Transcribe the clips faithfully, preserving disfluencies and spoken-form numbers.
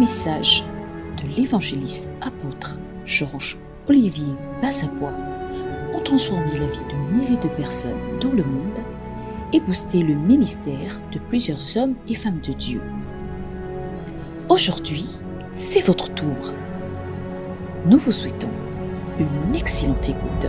message de l'évangéliste apôtre Georges Olivier Bassapois ont transformé la vie de milliers de personnes dans le monde et boosté le ministère de plusieurs hommes et femmes de Dieu. Aujourd'hui, c'est votre tour. Nous vous souhaitons une excellente écoute.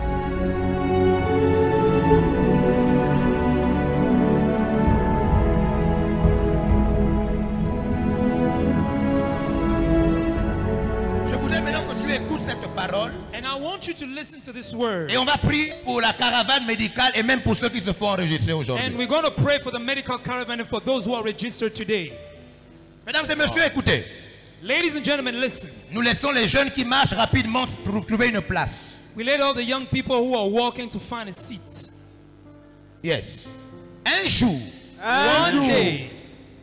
Je voudrais maintenant que tu écoutes cette parole. And I want you to listen to this word. Et on va prier pour la caravane médicale et même pour ceux qui se font enregistrer aujourd'hui. And we're going to pray for the medical caravan and for those who are registered today. Mesdames et messieurs, écoutez. Ladies and gentlemen, listen. Nous laissons les jeunes qui marchent rapidement pour trouver une place. We let all the young people who are walking to find a seat. Yes. Un jour, One day,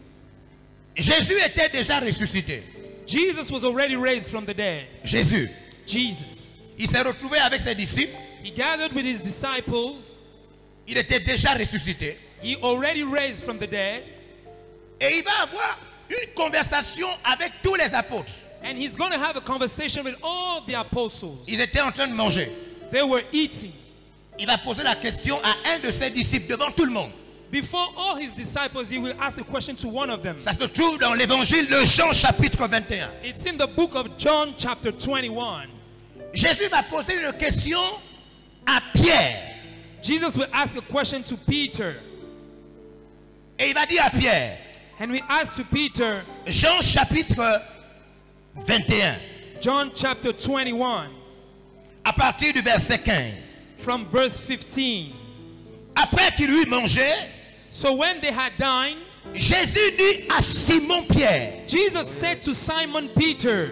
Jésus était déjà ressuscité. Jesus was already raised from the dead. Jésus. Jesus. Il s'est retrouvé avec ses disciples. He gathered with his disciples. Il était déjà ressuscité. He already raised from the dead. Et il va avoir une conversation avec tous les apôtres. And he's going to have a conversation with all the apostles. Ils étaient en train de manger. They were eating. Il va poser la question à un de ses disciples devant tout le monde. Before all his disciples, he will ask the question to one of them. Ça se trouve dans l'évangile de Jean chapitre vingt et un. It's in the book of John chapter twenty-one. Jésus va poser une question à Pierre. Jesus will ask a question to Peter. Et il va dire à Pierre, And we ask to Peter, Jean chapitre vingt et un, John chapter twenty-one, à partir du verset quinze. from verse fifteen. Après qu'il eut mangé, So when they had dined, Jésus dit à Simon Pierre, Jesus said to Simon Peter,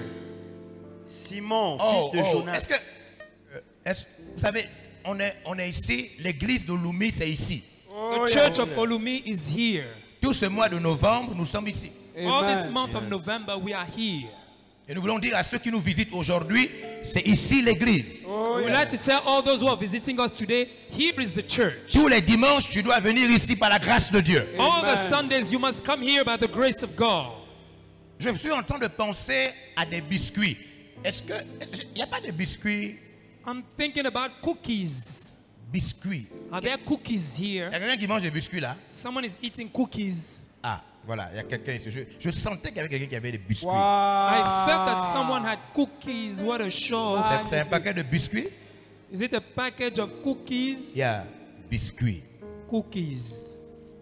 Simon, oh, fils de oh, Jonas. est-ce que, euh, est-ce- vous savez, on est, on est ici, l'église de Lumi, c'est ici. the church of Olumi is here. Tout ce mois de novembre, nous sommes ici. All this month of November, we are here. Et nous voulons dire à ceux qui nous visitent aujourd'hui, c'est ici l'église. We would like to tell all those who are visiting us today, here is the church. Tous les dimanches, tu dois venir ici par la grâce de Dieu. All the Sundays, you must come here by the grace of God. Je suis en train de penser à des biscuits. Est-ce que il n'y a pas de biscuits? I'm thinking about cookies. Biscuits. Are there cookies Il y here? a quelqu'un qui mange des biscuits là? Someone is eating cookies. Ah, voilà, il y a quelqu'un ici. Je, je sentais qu'il y avait quelqu'un qui avait des biscuits. I felt that someone had cookies. What a show. C'est- C'est un paquet de biscuits? Is it a package of cookies? Il y a biscuits. Cookies.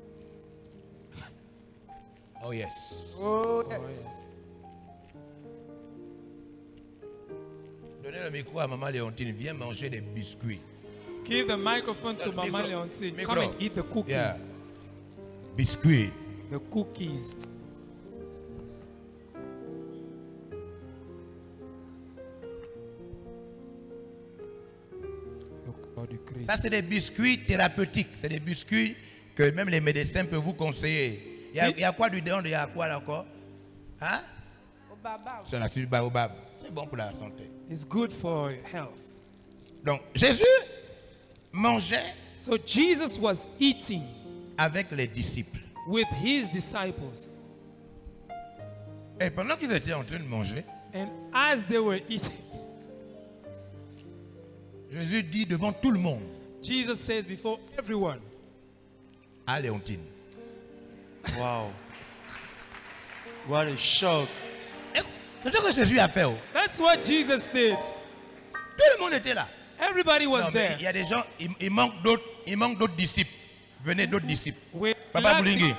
Oh yes. Oh, yes. Donnez le micro à Maman Léontine. Viens manger des biscuits. Give the microphone to Uh, Mama micro- Leontine. micro. Come and eat the cookies. Yeah. Biscuits. The cookies. Le corps du Christ. Ça, c'est des biscuits thérapeutiques. C'est des biscuits que même les médecins peuvent vous conseiller. Il y a, il y a quoi dedans? Il y a quoi là encore? Hein? C'est la suite du baobab. C'est bon pour la santé. It's good for health. Donc, Jésus mangeait So Jesus was eating avec les disciples. with his disciples. Et pendant qu'ils étaient en train de manger, And as they were eating, Jésus dit devant tout le monde Jesus says before everyone, à Léontine. Wow. What a shock. Et c'est ce que Jésus a fait. Oh. that's what Jesus did. Tout le monde était là. Everybody was Non, mais there. il y a des gens, il, il manque d'autres, il manque d'autres disciples. Venez d'autres disciples. We, Papa lack- Boulingi.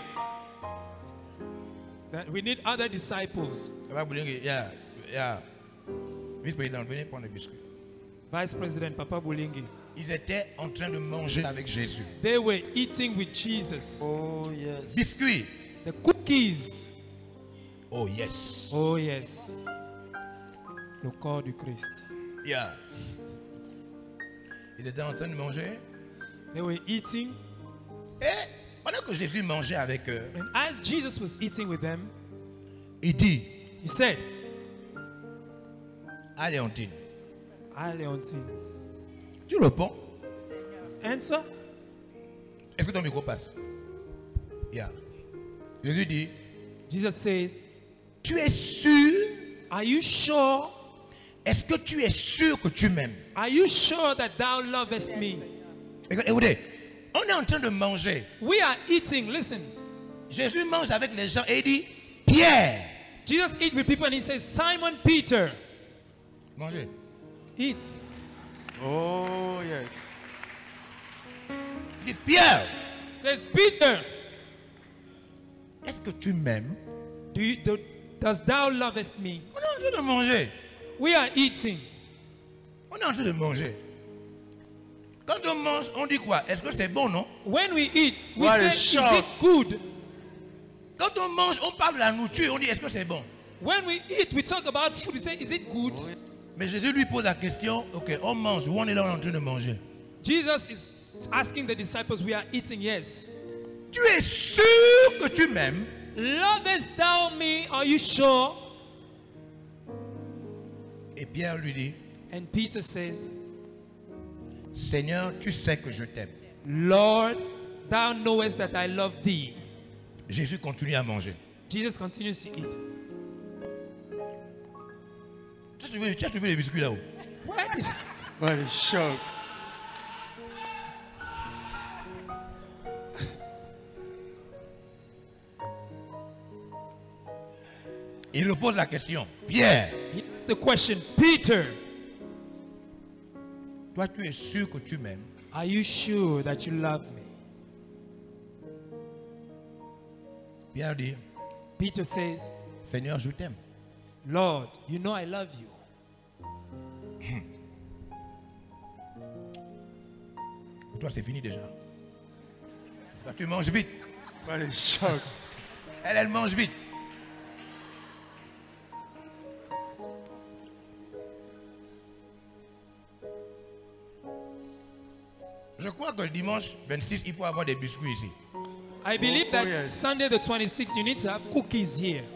that we need other disciples. Papa Boulingi, yeah, yeah. Vice-président, venez prendre les biscuits. Vice President Papa Bulingi. Ils étaient en train de manger avec Jésus. They were eating with Jesus. Oh, yes. Biscuits. The cookies. Oh yes. Oh yes. Le corps du Christ. Yeah. Ils étaient en train de manger. They were eating. Et pendant que Jésus mangeait avec eux, And as Jesus was eating with them, il dit he said, à Léontine, Ah, Leontine. tu réponds? Answer. Est-ce que ton micro passe? Yeah. Jésus dit, Jesus says, Tu es sûr? Are you sure? Est-ce que tu es sûr que tu m'aimes? Are you sure that thou lovest me? Écoutez, on est en train de manger. We are eating. Listen. Jésus mange avec les gens et il dit, Pierre. Jesus eat with people and he says, Simon Peter. Mangez. Eat. Oh, yes. Il dit, Pierre. Says, Peter. Est-ce que tu m'aimes? Do you, do, does thou lovest me? On est en train de manger. We are eating. On est en train de manger. Quand on mange, on dit quoi? Est-ce que c'est bon, non? When we eat, we What say, a is shock. it good? Quand on mange, on parle de la nourriture, on dit est-ce que c'est bon? When we eat, we talk about food. We say, is it good? Mais Jésus lui pose la question, ok, on mange, ou on est là, on est en train de manger. Jesus is asking the disciples, we are eating, yes. Tu es sûr que tu m'aimes? Lovest thou me? Are you sure? Et Pierre lui dit, And Peter says, Seigneur, tu sais que je t'aime. Lord, thou knowest that I love thee. Jésus continue à manger. Jesus continues to eat. Tu as trouvé, tu as trouvé les biscuits là-haut? Where did What a shock. Il lui pose la question, Pierre, the question, Peter, toi tu es sûr que tu m'aimes? are you sure that you love me? Pierre dit, Peter says, Seigneur, je t'aime. Lord, you know I love you. Pour toi c'est fini déjà. Toi tu manges vite. What a shock. Elle, elle mange vite. Je crois que le dimanche vingt-six, il faut avoir des biscuits ici. I believe that Oh, yes. Sunday the twenty-sixth, you need to have cookies here.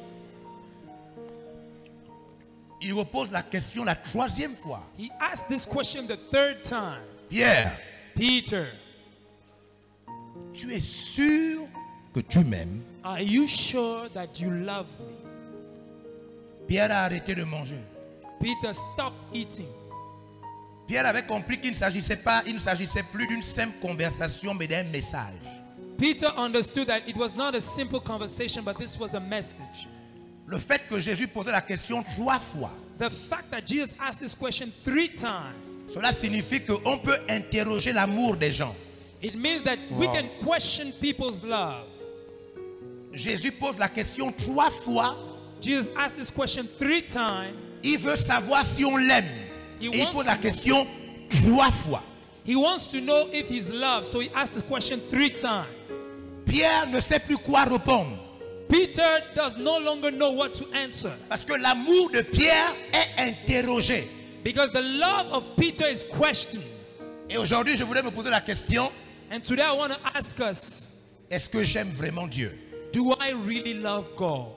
Il repose la question la troisième fois. He asked this question the third time. Pierre, Peter, tu es sûr que tu m'aimes? are you sure that you love me? Pierre a arrêté de manger. Peter stopped eating. Pierre avait compris qu'il ne s'agissait pas, il ne s'agissait plus d'une simple conversation, mais d'un message. Peter understood that it was not a simple conversation, but this was a message. Le fait que Jésus posait la question trois fois, The fact that Jesus asked this question three times, cela signifie qu'on peut interroger l'amour des gens. it means that we Wow. can question people's love. Jésus pose la question trois fois. Jesus asked this question three times. Il veut savoir si on l'aime. He Et il wants pose to la know. question trois fois. He wants to know if he's loved, so he asked this question three times. Pierre ne sait plus quoi répondre. Peter does no longer know what to answer Parce que l'amour de Pierre est interrogé. because the love of Peter is questioned. Et aujourd'hui, je voulais me poser la question, And today I want to ask us, est-ce que j'aime vraiment Dieu? do I really love God?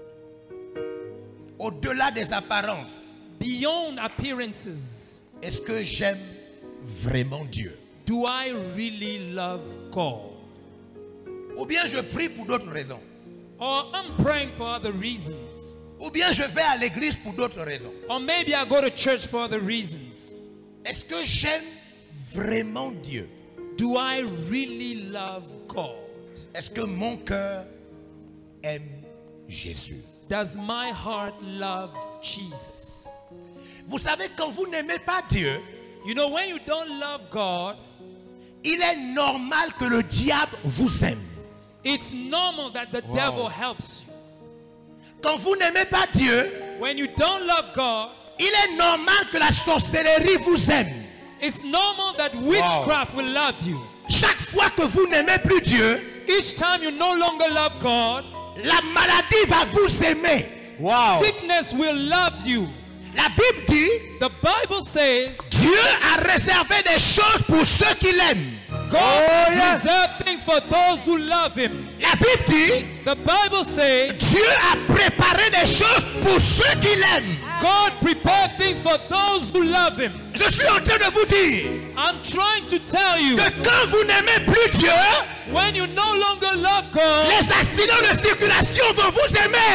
Au-delà des apparences, Beyond appearances, est-ce que j'aime vraiment Dieu? do I really love God? Ou bien je prie pour d'autres raisons. Or I'm praying for other reasons. Ou bien je vais à l'église pour d'autres raisons. Or maybe I go to church for other reasons. Est-ce que j'aime vraiment Dieu? Do I really love God? Est-ce que mon cœur aime Jésus? Does my heart love Jesus? Vous savez, quand vous n'aimez pas Dieu, You know, when you don't love God, il est normal que le diable vous aime. it's normal that the Wow. devil helps you. Quand vous n'aimez pas Dieu, When you don't love God, il est normal que la sorcellerie vous aime. it's normal that witchcraft will love you. Chaque fois que vous n'aimez plus Dieu, Each time you no longer love God, la maladie va vous aimer. Wow. sickness will love you. La Bible dit, The Bible says Dieu a réservé des choses pour ceux qui l'aiment. God Oh, yes. reserves things for those who love Him. La Bible dit, The Bible says Dieu a préparé des choses pour ceux qui l'aiment. God prepared things for those who love Him. Je suis en train de vous dire I'm trying to tell you, que quand vous n'aimez plus Dieu, when you no longer love God, les accidents de circulation vont vous aimer.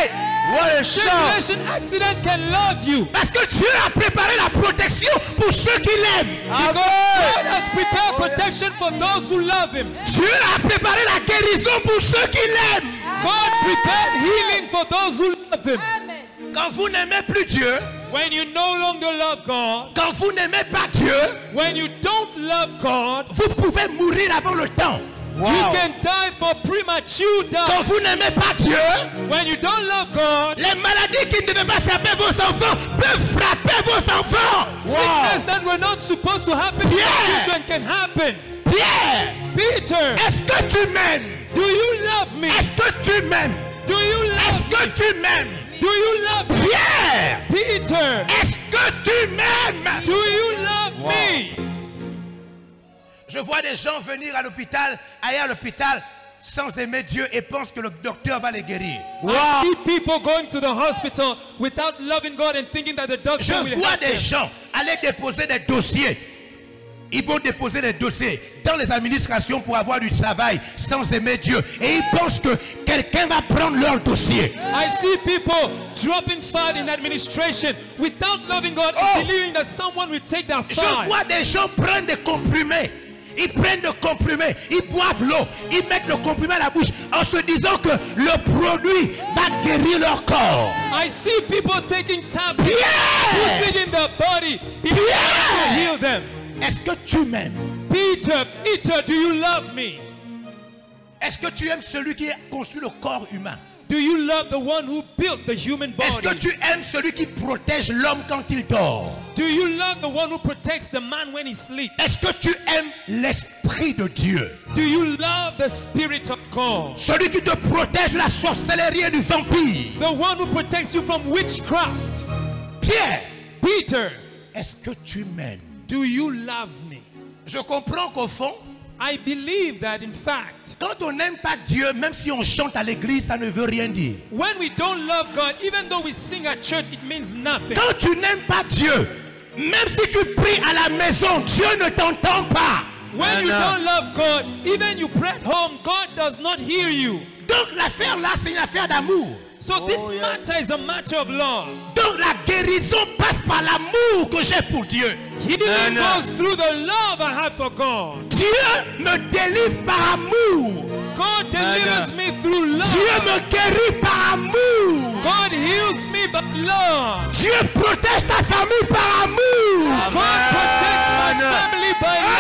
What a shock. Circulation accident can love you. Parce que Dieu a préparé la protection pour ceux qui l'aiment. Because God has prepared protection for those who love Him. Dieu a préparé la guérison pour ceux qui l'aiment. God prepared healing for those who love Him. Quand vous n'aimez plus Dieu, When you no longer love God, quand vous n'aimez pas Dieu, when you don't love God, vous pouvez mourir avant le temps. you can die for premature Quand death. vous n'aimez pas Dieu, When you don't love God, les maladies qui ne devaient pas frapper vos enfants peuvent frapper vos enfants. sickness that were not supposed to happen to Yeah. your children can happen. Pierre, Peter, est-ce que tu m'aimes? do you love me? Est-ce que tu m'aimes? Do you Est-ce love que tu m'aimes? Do you love me? Pierre, Peter, est-ce que tu m'aimes? do you love me? Je vois des gens venir à l'hôpital, aller à l'hôpital sans aimer Dieu et pensent que le docteur va les guérir. I see people going to the hospital without loving God and thinking that the doctor Je will vois help des them. gens aller déposer des dossiers. Ils vont déposer des dossiers dans les administrations pour avoir du travail sans aimer Dieu. Et ils pensent que quelqu'un va prendre leur dossier. I see people dropping file in administration without loving God Oh. and believing that someone will take their Je file. vois des gens prendre des comprimés. Ils prennent des comprimés, ils boivent l'eau, ils mettent le comprimé à la bouche en se disant que le produit va guérir leur corps. I see people taking tablets, Pierre! putting in their body, believing Pierre! God will heal them. Est-ce que tu m'aimes? Peter, Peter, do you love me? Est-ce que tu aimes celui qui a construit le corps humain? Do you love the one who built the human Est-ce que body? tu aimes celui qui protège l'homme quand il dort? Do you love the one who protects the man when he sleeps? Est-ce que tu aimes l'Esprit de Dieu? Do you love the Spirit of God? Celui qui te protège de la sorcellerie et du vampire? The one who protects you from witchcraft? Pierre, Peter, est-ce que tu m'aimes? do you love me? Je comprends qu'au fond, I believe that in fact, quand on n'aime pas Dieu, même si on chante à l'église, ça ne veut rien dire. when we don't love God, even though we sing at church, it means nothing. Quand tu n'aimes pas Dieu, même si tu pries à la maison, Dieu ne t'entend pas. When you no. don't love God, even you pray at home, God does not hear you. Donc l'affaire là, c'est une affaire d'amour. So this Oh, yeah. matter is a matter of love. Donc la guérison passe par l'amour que j'ai pour Dieu. Healing no. goes through the love I have for God. Dieu me délivre par amour. God delivers no. me through Dieu love. me guérit par amour. God heals me by love. Dieu protège ta famille par amour. God protects my Amen. family by Ah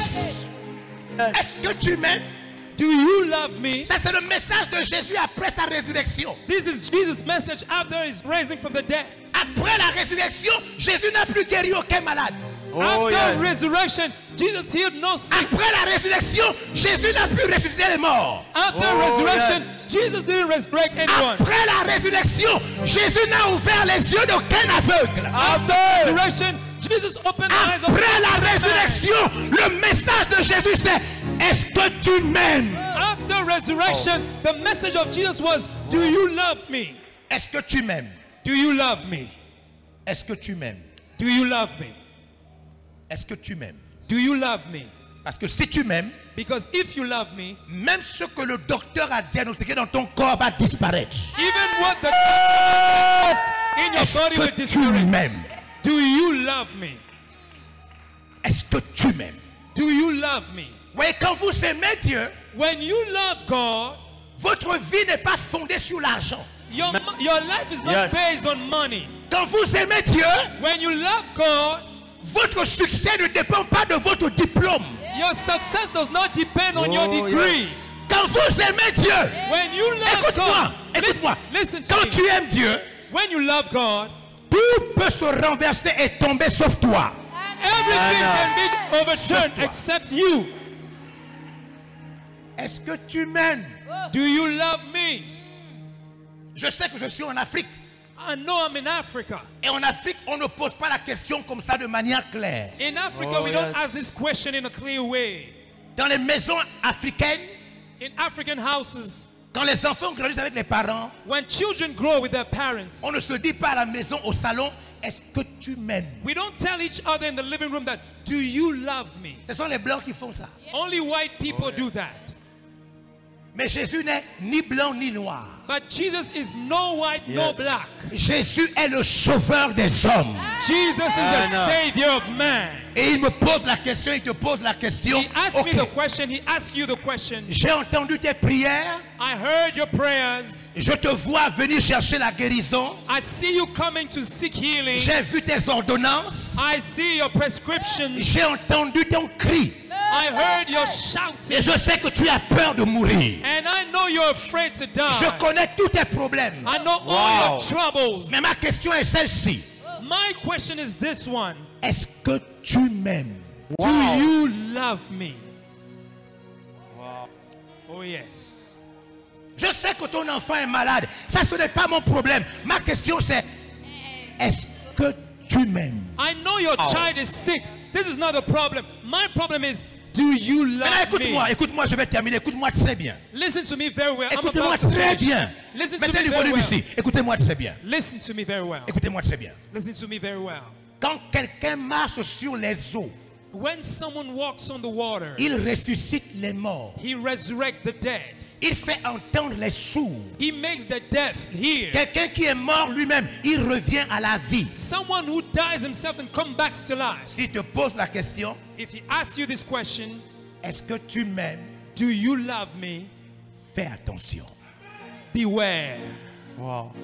love. yes. Est-ce que tu m'aimes? Do you love me? Ça c'est le message de Jésus après sa résurrection. This is Jesus' message after his raising from the dead. Après la résurrection, Jésus n'a plus guéri aucun malade. Oh, after yes. resurrection, Jesus healed no sick. Après la résurrection, Jésus n'a plus ressuscité les morts. After Oh, resurrection, yes. Jesus didn't resurrect anyone. Après la résurrection, Jésus n'a ouvert les yeux d'aucun aveugle. After resurrection, Jesus opened the eyes of Après la man. résurrection, le message de Jésus c'est: est-ce que tu m'aimes? After resurrection, the message of Jesus was, do you love me? Est-ce que tu m'aimes? Do you love me? Est-ce que tu m'aimes? Do you love me? Est-ce que tu m'aimes? Do you love me? Parce que si tu m'aimes, Because if you love me, même ce que le docteur a diagnostiqué dans ton corps va disparaître. even what the test in your Est-ce body will que tu disappear. m'aimes? Do you love me? Est-ce que tu m'aimes? Do you love me? Oui, quand vous aimez Dieu, When you love God, votre vie n'est pas fondée sur l'argent. your, your life is not Yes. based on money. Quand vous aimez Dieu, When you love God, votre succès ne dépend pas de votre diplôme. your success does not depend on your Oh, degree. yes. Quand vous aimez Dieu, When you love écoute-moi, God, écoute-moi. listen, listen to Quand me. tu aimes Dieu, When you love God, tout peut se renverser et tomber sauf toi. everything Anna. can be overturned Sauf toi. except you. Est-ce que tu m'aimes? Do you love me? Je sais que je suis en Afrique. I know I'm in Africa. Et en Afrique, on ne pose pas la question comme ça de manière claire. In Africa, Oh, we don't yes. ask this question in a clear way. Dans les maisons africaines, In African houses, quand les enfants grandissent avec les parents, when children grow with their parents, on ne se dit pas à la maison, au salon, est-ce que tu m'aimes? we don't tell each other in the living room that, do you love me? Ce sont les blancs qui font ça. Only white people do that. Mais Jésus n'est ni blanc ni noir. But Jesus is no white, no Yes. black. Jésus est le sauveur des hommes. Jesus is the Amen. Savior of man. Et il me pose la question, il te pose la question. He asked Ok, me the question. He asked you the question. j'ai entendu tes prières. I heard your prayers. Je te vois venir chercher la guérison. I see you coming to seek healing. J'ai vu tes ordonnances. I see your prescriptions. J'ai entendu ton cri. I heard your Et shouting. je sais que tu as peur de mourir. And I know you're afraid to Je die. connais tous tes problèmes. I know all Wow. your troubles. Mais ma question est celle-ci. My question is this one. Est-ce que tu m'aimes? Do you love me? Oh yes. Je sais que ton enfant est malade. Ça, ce n'est pas mon problème. Ma question c'est, est-ce que tu m'aimes? I know your child is sick. This is not a problem. My problem is, do you Maintenant, love écoute-moi, me? écoute-moi, je vais terminer. Écoute-moi très bien. Listen to me very well. I'm Écoutez-moi about to très finish. bien. Listen to Mettez me du very volume well. ici. Écoutez-moi très bien. Listen to me very well. Écoutez-moi très bien. Listen to me very well. Quand quelqu'un marche sur les eaux, When someone walks on the water, il ressuscite les morts. he resurrects the dead. Il fait entendre les sourds. He makes the deaf hear. Quelqu'un qui est mort lui-même, il revient à la vie. Someone who dies himself and comes back to life. S'il te pose la question, If he asks you this question, est-ce que tu m'aimes? do you love me? Fais attention. Beware. Wow.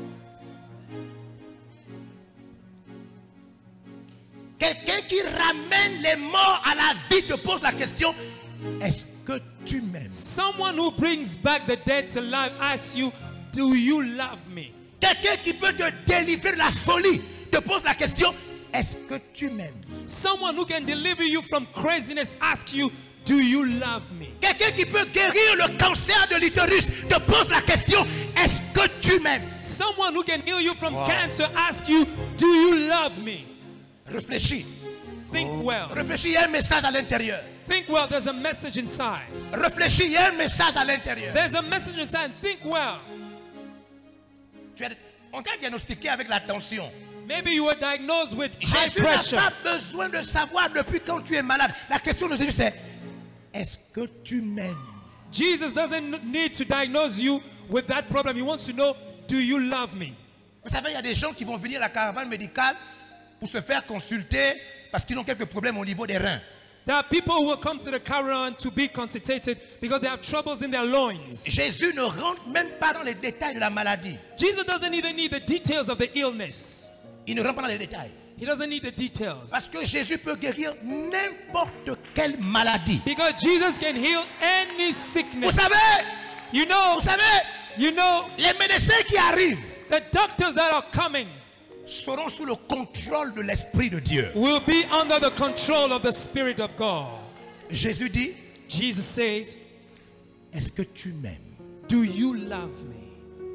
Quelqu'un qui ramène les morts à la vie te pose la question, est-ce que tu m'aimes? Someone who brings back the dead to life asks you, do you love me? Quelqu'un qui peut te délivrer de la folie te pose la question, est-ce que tu m'aimes? Someone who can deliver you from craziness asks you, do you love me? Quelqu'un qui peut guérir le cancer de l'utérus te pose la question, est-ce que tu m'aimes? Someone who can heal you from cancer asks you, do you love me? Réfléchis. Think well. Réfléchis, il y a un message à l'intérieur. Think well. There's a message inside. Réfléchis, il y a un message à l'intérieur. There's a message inside. Think well. Tu as- On t'a diagnostiqué avec la tension. Maybe you were diagnosed with high Jésus n'a pressure. pas besoin de savoir depuis quand tu es malade. La question de Jésus c'est, est-ce que tu m'aimes? Jesus doesn't need to diagnose you with that problem. He wants to know, do you love me? Vous savez, il y a des gens qui vont venir à la caravane médicale pour se faire consulter parce qu'ils ont quelques problèmes au niveau des reins. There are people who will come to the caravan to be consulted because they have troubles in their loins. Jésus ne rentre même pas dans les détails de la maladie. Jesus doesn't even need the details of the illness. Il ne rentre pas dans les détails. He doesn't need the details. Parce que Jésus peut guérir n'importe quelle maladie. Because Jesus can heal any Vous sickness. savez, You know, vous savez, you know, les médecins qui arrivent the doctors that are coming seront sous le contrôle de l'Esprit de Dieu. will be under the control of the Spirit of God. Jésus dit, Jesus says, est-ce que tu m'aimes? do you love me?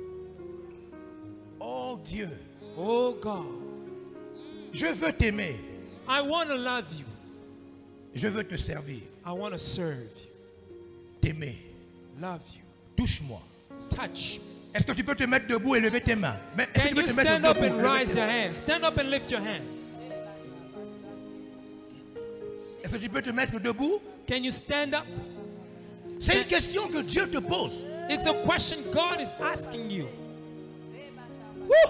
Oh Dieu, Oh God, je veux t'aimer. I want to love you. Je veux te servir. I want to serve you, T'aimer. love you, Touche-moi. touch me. Est-ce que tu peux te mettre debout et lever tes mains? Mais est-ce que Can tu peux you te mettre stand up debout? and lever rise tes your mains? hands? Stand up and lift your hands. Est-ce que tu peux te mettre debout? Can you stand up? C'est une question que Dieu te pose. It's a question God is asking you. Ouh!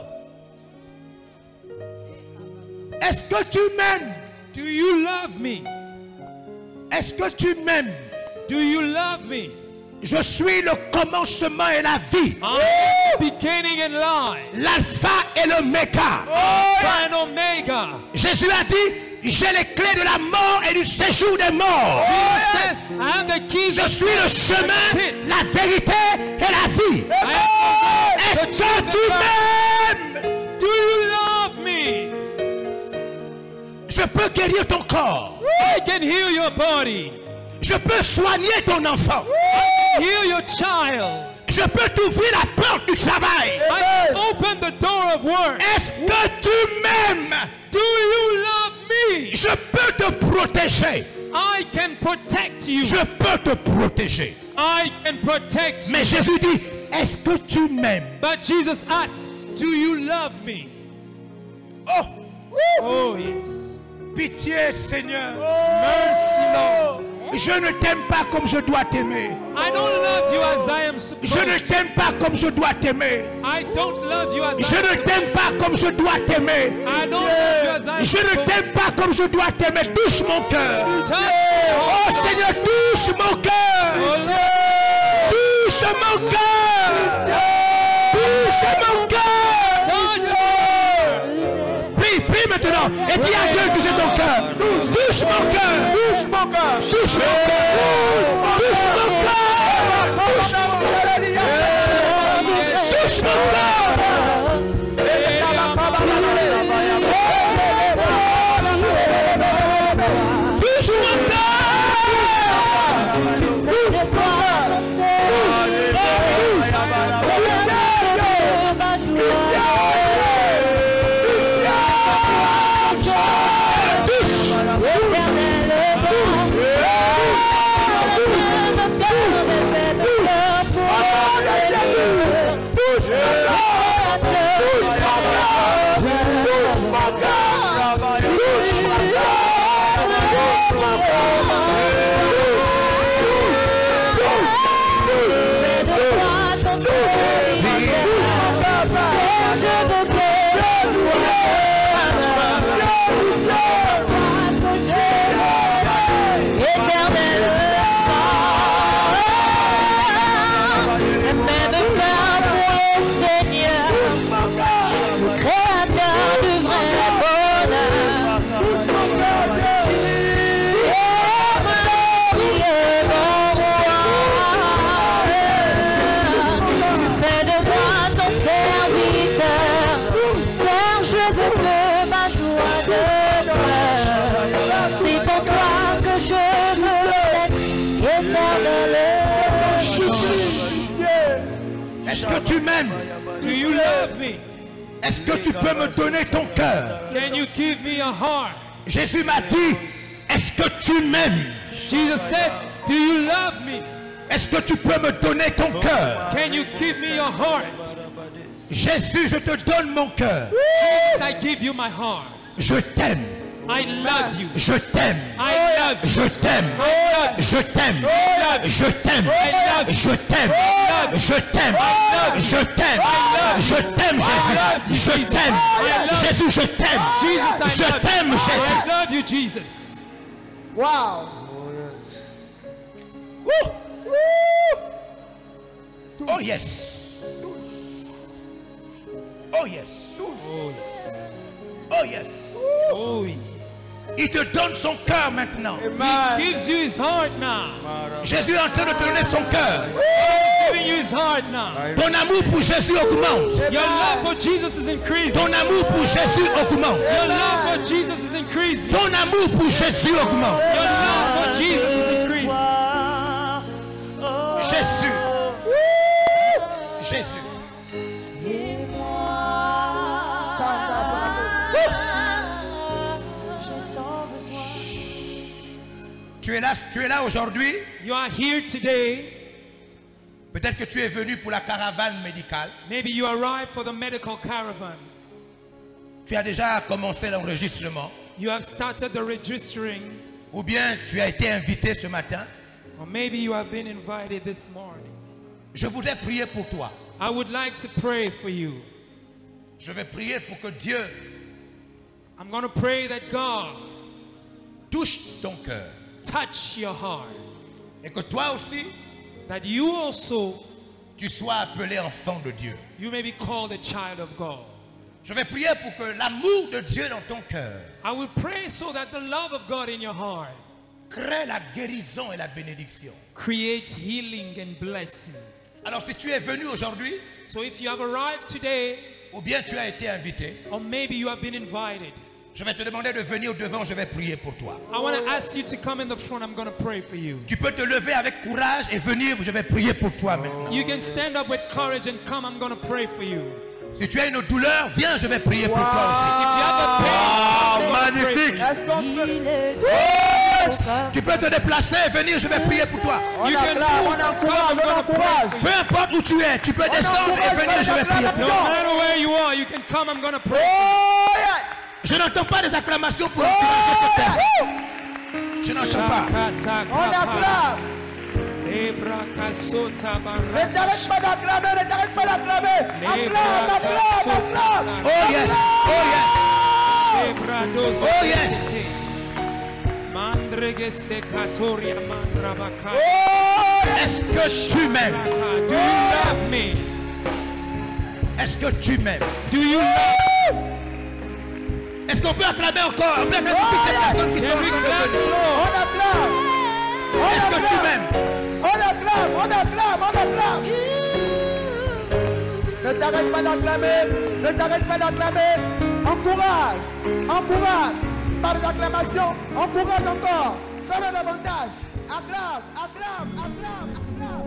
Est-ce que tu m'aimes? Do you love me? Est-ce que tu m'aimes? Do you love me? Je suis le commencement et la vie. I'm the beginning and life, L'alpha et l'oméga. Alpha and Omega. Jésus a dit, j'ai les clés de la mort et du séjour des morts. Jesus says, I have the keys Je of suis le chemin, la vérité et la vie. I am Est-ce the que tu m'aimes? Do you love me? Je peux guérir ton corps. I can heal your body. Je peux soigner ton enfant. Heal your child. Je peux t'ouvrir la porte du travail. I can open the door of work. Est-ce que tu m'aimes? Do you love me? Je peux te protéger. I can protect you. Je peux te protéger. I can protect you. Mais Jésus dit, est-ce que tu m'aimes? But Jesus asked, do you love me? Oh, Oh yes. pitié Seigneur. Mercy, Lord. Je ne t'aime pas comme je dois t'aimer. I don't love you as I am supposed Je ne t'aime pas comme je dois t'aimer. I don't love you as Je I am ne t'aime pas comme je dois t'aimer. I don't love you as I am Je ne t'aime pas comme je dois t'aimer. Touche mon cœur. Touch Oh Seigneur, touche mon cœur. Touche mon cœur. Touche mon cœur. Touch Prie, prie maintenant. Et dis à Dieu que j'ai ton cœur. Touche mon cœur. Touche mon cœur. Touche mon cœur. Touche mon cœur. Touche mon cœur. Touche mon Est-ce que tu m'aimes? Do you love me? Est-ce que tu peux me donner ton cœur? Can you give me a heart? Jésus m'a dit, est-ce que tu m'aimes? Jesus said, do you love me? Est-ce que tu peux me donner ton cœur? Can you give me your heart? Jésus, je te donne mon cœur. Jesus, I give you my heart. Je t'aime. I love you. Je t'aime. I love you. Je t'aime. Je t'aime. Je t'aime. Je t'aime. Je t'aime. Je t'aime. Je t'aime, Jésus. Je t'aime. Jésus, je t'aime. Jesus, I Je love t'aime, you. Jésus. I love you, Jesus. Wow. Oh yes. Oh yes. Oh yes. Oh, yeah. Il te donne son cœur maintenant. He gives you his heart now. Jésus est en train de te donner son cœur. He's giving you his heart now. Ton amour pour Jésus augmente. Your love for Jesus is increasing. Ton amour pour Jésus augmente. Your love for Jesus is increasing. Ton amour pour Jésus augmente. Your love for Jesus is increasing. Jésus. Jésus. Tu es là, tu es là aujourd'hui. You are here today. Peut-être que tu es venu pour la caravane médicale. Maybe you arrived for the medical caravan. Tu as déjà commencé l'enregistrement. You have started the registering. Ou bien tu as été invité ce matin. Or maybe you have been invited this morning. Je voudrais prier pour toi. I would like to pray for you. Je vais prier pour que Dieu I'm going to pray that God touche ton cœur. touch your heart. Et que toi aussi, That you also, tu sois appelé enfant de Dieu. you may be called a child of God. Je vais prier pour que l'amour de Dieu dans ton cœur I will pray so that the love of God in your heart crée la guérison et la bénédiction. create healing and blessing. Alors si tu es venu aujourd'hui, So if you have arrived today, ou bien tu as été invité, or maybe you have been invited, je vais te demander de venir au devant, je vais prier pour toi. I want to ask you to come in the front. I'm going to pray for you. Tu peux te lever avec courage et venir, je vais prier pour toi maintenant. You can stand up with courage and come. I'm going to pray for you. Si tu as une douleur, viens, je vais prier pour toi If you have a pain, Wow, I'm gonna pray magnifique. for you. Est-ce qu'on peut... aussi. Tu peux te déplacer et venir, je vais prier pour toi. On You can encourage, move on and come. encourage, I'm on going to pray encourage. for you. Peu importe où tu es, tu peux descendre et venir, je vais prier pour No toi. matter where you are, you can come. I'm going to pray. Oh, yes. Je n'entends pas des acclamations pour encourager cette personne. Je n'entends pas. On acclame. Ne t'arrête pas d'acclamer, ne t'arrête pas d'acclamer. Acclame, acclame, acclame. Oh yes, oh yes. Oh yes. Est-ce que tu m'aimes? Do you love me? Est-ce que tu m'aimes? Do you love? Est-ce qu'on peut acclamer encore? On peut acclamer toutes ces personnes qui sont venues. On acclame. On Est-ce que tu acclame. m'aimes? On acclame, on acclame, on acclame. Ne t'arrête pas d'acclamer, ne t'arrête pas d'acclamer. Encourage, encourage. Par l'acclamation, encourage encore. Travaille davantage. Acclame, acclame, acclame, acclame.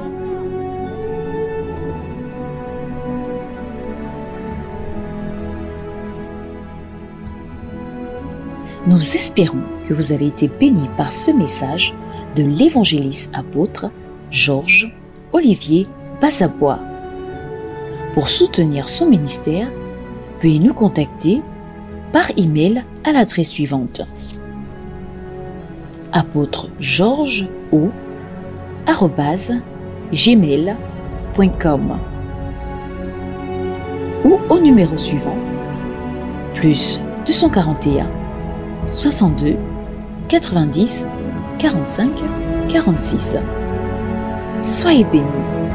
Nous espérons que vous avez été bénis par ce message de l'évangéliste apôtre Georges Olivier Bassabois. Pour soutenir son ministère, veuillez nous contacter par email à l'adresse suivante: apôtre georges o arobase gmail point com ou au numéro suivant plus deux cent quarante et un soixante-deux quatre-vingt-dix quarante-cinq quarante-six. Soyez bénis.